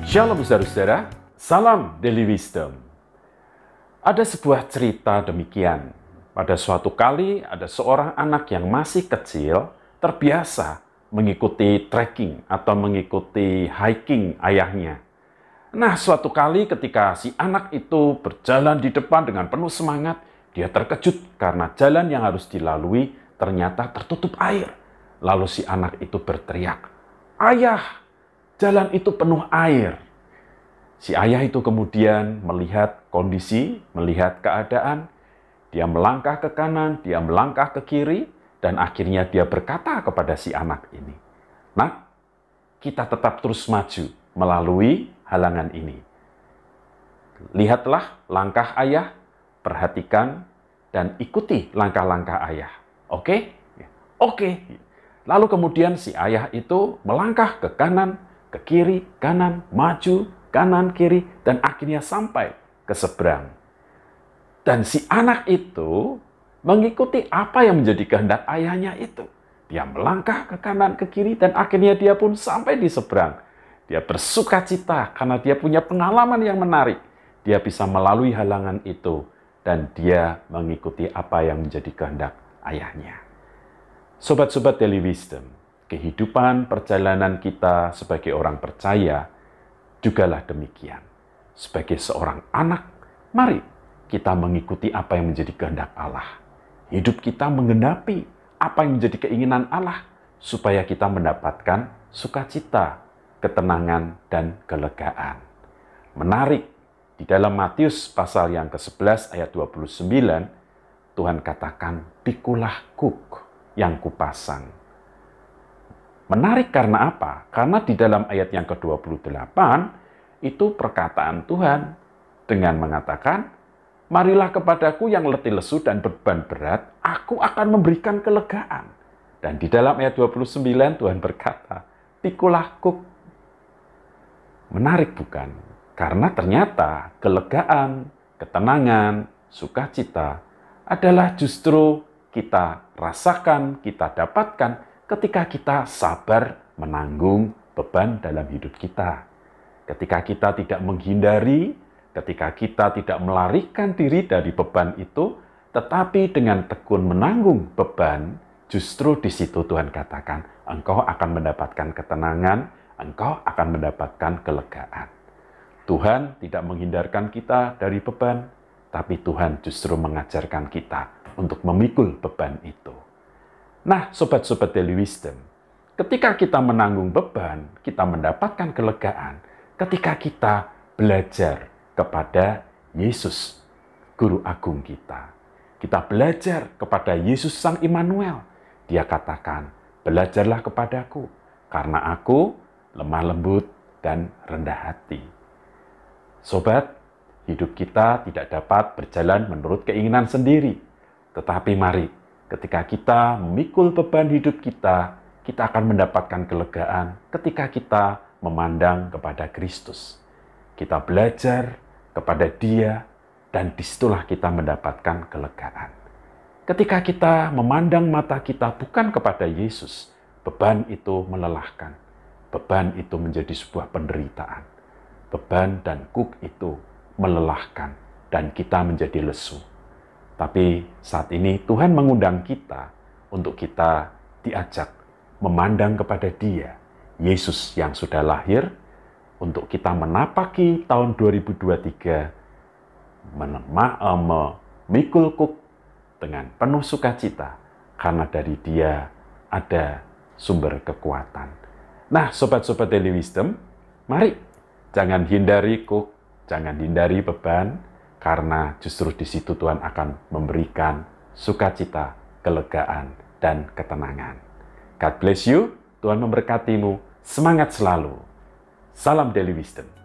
Shalom saudara-saudara, salam Daily Wisdom. Ada sebuah cerita demikian. Pada suatu kali ada seorang anak yang masih kecil terbiasa mengikuti trekking atau mengikuti hiking ayahnya. Nah, suatu kali ketika si anak itu berjalan di depan dengan penuh semangat, dia terkejut karena jalan yang harus dilalui ternyata tertutup air. Lalu si anak itu berteriak, "Ayah, jalan itu penuh air." Si ayah itu kemudian melihat kondisi, melihat keadaan, dia melangkah ke kanan, dia melangkah ke kiri, dan akhirnya dia berkata kepada si anak ini, "Nak, kita tetap terus maju melalui halangan ini. Lihatlah langkah ayah, perhatikan, dan ikuti langkah-langkah ayah. Oke? Oke." Lalu kemudian si ayah itu melangkah ke kanan, ke kiri, kanan, maju, kanan, kiri, dan akhirnya sampai ke seberang. Dan si anak itu mengikuti apa yang menjadi kehendak ayahnya itu. Dia melangkah ke kanan, ke kiri, dan akhirnya dia pun sampai di seberang. Dia bersuka cita karena dia punya pengalaman yang menarik. Dia bisa melalui halangan itu, dan dia mengikuti apa yang menjadi kehendak ayahnya. Sobat-sobat Daily Wisdom, kehidupan perjalanan kita sebagai orang percaya jugalah demikian. Sebagai seorang anak, mari kita mengikuti apa yang menjadi kehendak Allah. Hidup kita menggenapi apa yang menjadi keinginan Allah, supaya kita mendapatkan sukacita, ketenangan, dan kelegaan. Menarik, di dalam Matius pasal yang ke-11 ayat 29, Tuhan katakan, "Pikulah kuk yang kupasang." Menarik karena apa? Karena di dalam ayat yang ke-28, itu perkataan Tuhan dengan mengatakan, "Marilah kepadaku yang letih lesu dan beban berat, aku akan memberikan kelegaan." Dan di dalam ayat 29, Tuhan berkata, "Pikulah kuk." Menarik bukan? Karena ternyata kelegaan, ketenangan, sukacita adalah justru kita rasakan, kita dapatkan ketika kita sabar menanggung beban dalam hidup kita. Ketika kita tidak menghindari, ketika kita tidak melarikan diri dari beban itu, tetapi dengan tekun menanggung beban, justru di situ Tuhan katakan, engkau akan mendapatkan ketenangan, engkau akan mendapatkan kelegaan. Tuhan tidak menghindarkan kita dari beban, tapi Tuhan justru mengajarkan kita untuk memikul beban itu. Nah, sobat-sobat Daily Wisdom, ketika kita menanggung beban, kita mendapatkan kelegaan ketika kita belajar kepada Yesus, Guru Agung kita. Kita belajar kepada Yesus Sang Immanuel. Dia katakan, "Belajarlah kepadaku, karena aku lemah lembut dan rendah hati." Sobat, hidup kita tidak dapat berjalan menurut keinginan sendiri. Tetapi mari, ketika kita memikul beban hidup kita, kita akan mendapatkan kelegaan ketika kita memandang kepada Kristus. Kita belajar kepada Dia, dan disitulah kita mendapatkan kelegaan. Ketika kita memandang mata kita bukan kepada Yesus, beban itu melelahkan. Beban itu menjadi sebuah penderitaan. Beban dan kuk itu melelahkan, dan kita menjadi lesu. Tapi saat ini Tuhan mengundang kita untuk kita diajak memandang kepada Dia, Yesus yang sudah lahir, untuk kita menapaki tahun 2023, memikul kuk dengan penuh sukacita, karena dari Dia ada sumber kekuatan. Nah, sobat-sobat Daily Wisdom, mari jangan hindari kuk, jangan hindari beban, karena justru di situ Tuhan akan memberikan sukacita, kelegaan, dan ketenangan. God bless you, Tuhan memberkatimu, semangat selalu. Salam Daily Wisdom.